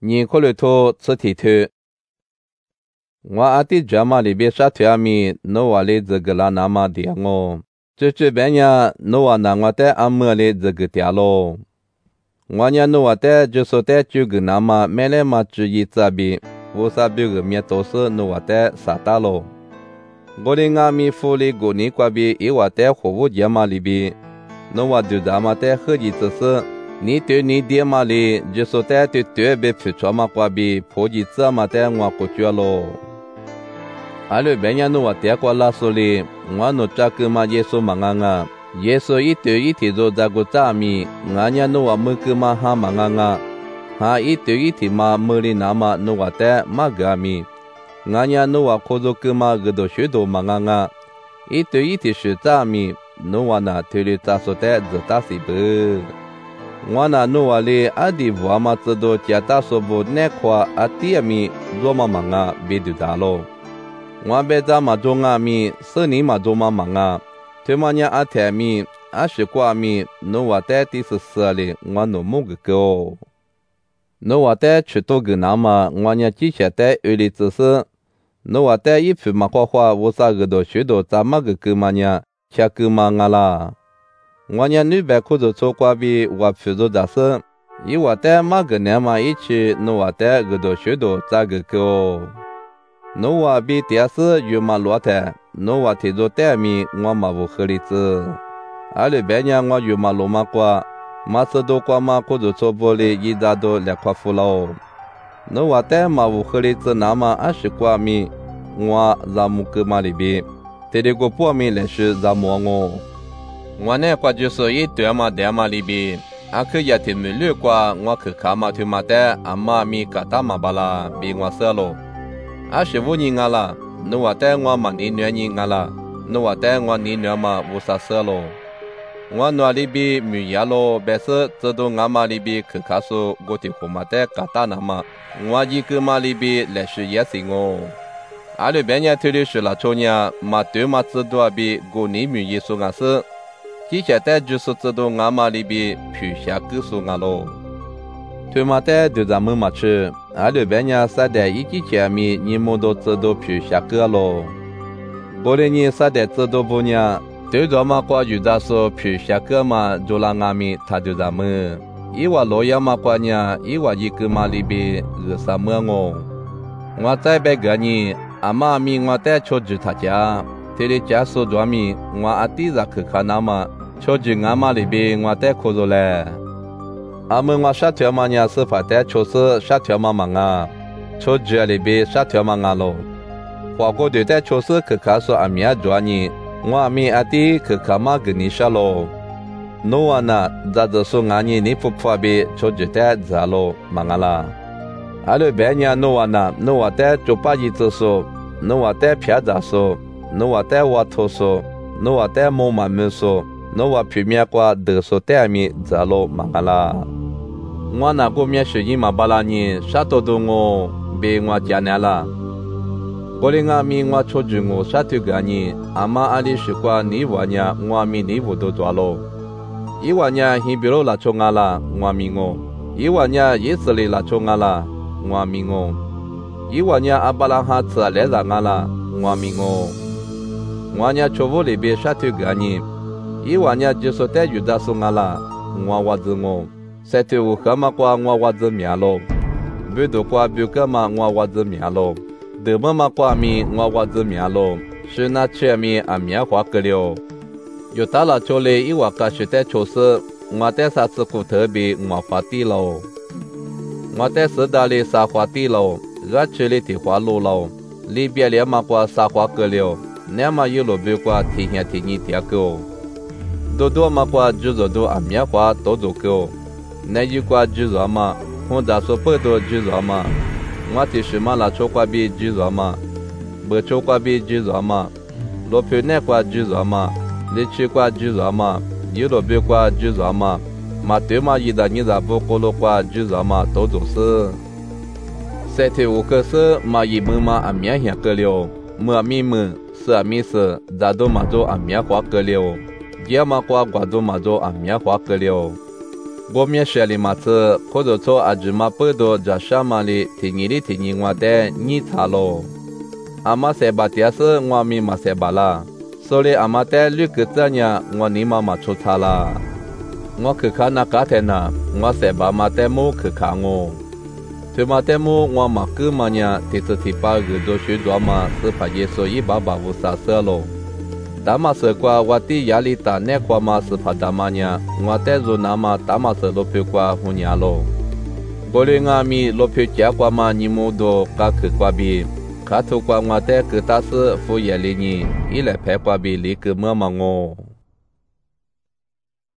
你可里头此体头。我阿弟家嘛里边沙土阿米，诺瓦里这个拉那么点哦，这边呀，诺瓦那我在阿莫里这个点咯。我家诺瓦在就说在就个那么买来嘛注意这边，我啥别个面都是诺瓦在啥大咯。我的阿米府里过年过边，一瓦在服务家嘛里边，诺瓦就咱们在合计只是。你对你爹嘛哩，就说在对对别去穿嘛过边，破几次嘛在我过去咯。阿里边伢侬我爹过拉说哩，我侬这个嘛耶稣嘛啊，耶稣一对一天做这个咱米，俺伢侬我么个嘛哈嘛啊，哈一对一天嘛么哩那嘛侬我爹嘛个米，俺伢侬我可做个嘛个多许多嘛啊，一对一天是咱米，侬我那对哩咱说的只打西不。我那努瓦里阿弟娃嘛知道家大说不那块阿弟米做嘛忙啊，别丢大咯。我别咱嘛做阿米，是你嘛做嘛忙啊。对嘛伢阿太米，阿是瓜米，努瓦带第14里，我努木个狗。努瓦带去多个那么，我伢之前带二里只是，努瓦带一批嘛花，我啥个都许多咱么个狗嘛伢，吃狗嘛啊啦。我伢女白裤子做瓜比我去做杂事，以我带马个娘嘛一起，努我带个多许多咋个狗，努我比第二次有嘛落台，努我提做带米我嘛不合理子，阿里白娘我有嘛落嘛瓜，马斯多瓜嘛裤子做玻璃一扎都两块付了，努我带嘛不合理子那么20瓜米，我咱们个嘛里边，这里个破米来是咱们我。我呢，过就是一对嘛带嘛里边，阿克也听没溜过，我去看嘛推嘛带，阿妈咪嘎达嘛巴拉，比我少咯。25年啊啦，侬话带我嘛2年啊啦，侬话带我2年嘛50少咯。我那里边没呀咯，但是知道阿妈里边去看书，我听话嘛带嘎达那嘛，我一个嘛里边来是也是我。阿里边人推的是啦，çoğu年嘛对嘛知道比过年没意思啊是。之前带就是知道俺妈里边皮下个数俺咯，推嘛带就咱们嘛吃，阿里边人三代一起前面你们都知道皮下个咯，过来人三代知道不呢？对咱们过就咱说皮下个嘛，就让俺们他就咱们，一话老样嘛过呢，一话一个嘛里边23么哦，我在别个人阿妈咪我带出去他家，这里家属专门我阿弟在去看那么。出去俺妈里边我带裤子嘞，阿们我沙条嘛伢是发带出事沙条嘛忙啊，出去里边沙条嘛俺咯，花过对带出事去看说阿米亚专业，我阿米阿弟去看嘛跟你说咯，侬话呢？咋子说俺你不破别出去带咋咯忙啊啦？阿拉别人侬话呢？侬话带就把一只说，侬话带偏咋说？侬话带我头说，侬话带毛嘛没说。侬话皮面瓜得说带米咋咯忙啦？我那个面是一嘛巴拉呢，啥都都我被我家那啦。过来俺米我出去我啥都干呢，阿妈阿里是瓜你话呢，我米你不都抓咯？一话呢，你比如拉冲俺啦，我米我；一话呢，以色列拉冲俺啦，我米我；一话呢，阿巴拉哈吃来让俺啦，我米我。我呢，出屋里边啥都干呢。一晚年就是带有的送俺啦，我娃子我，三天我喝嘛瓜我娃子面咯，不多瓜不干嘛我娃子面咯，得么嘛瓜米我娃子面咯，是那前面阿面花个了，有到了家里一娃个是带厨师，我带啥子苦特别我发地咯，我带是大里啥花地咯，我吃里的花路咯，里边连嘛瓜啥花个了，那么有路不瓜提前提你点个。多多嘛瓜就是多阿面花多做够，那一瓜就是嘛，我咋说不多就是嘛，我提示嘛拉抽瓜比就是嘛，不抽瓜比就是嘛，罗皮那瓜就是嘛，你吃瓜就是嘛，有罗比瓜就是嘛，嘛对嘛一打你咋不过路瓜就是嘛，都做事。三天五个是嘛一门嘛阿面香个了，么咪么是阿咪是，咋都嘛做阿面花个了。也嘛瓜瓜都嘛做阿面花个了， 我面学里嘛子，或者说阿舅妈不多在什么里提你我的你查咯。阿妈塞巴迪是我咪嘛塞巴啦，所以阿妈的绿个子呢，我尼妈嘛出查啦。我去看那家庭呐，我塞巴嘛的木去看我。对嘛的木我嘛哥嘛呢，第次提把个做许多嘛是怕耶稣一把把乌撒色咯。打马色瓜我的压力大，那瓜嘛是怕打马呢，我的做那嘛打马色罗皮瓜胡伢咯。我哩阿咪罗皮家瓜嘛你木多嘎去瓜比。卡图瓜我的个大是敷衍哩你，一来拍瓜比里个么么我。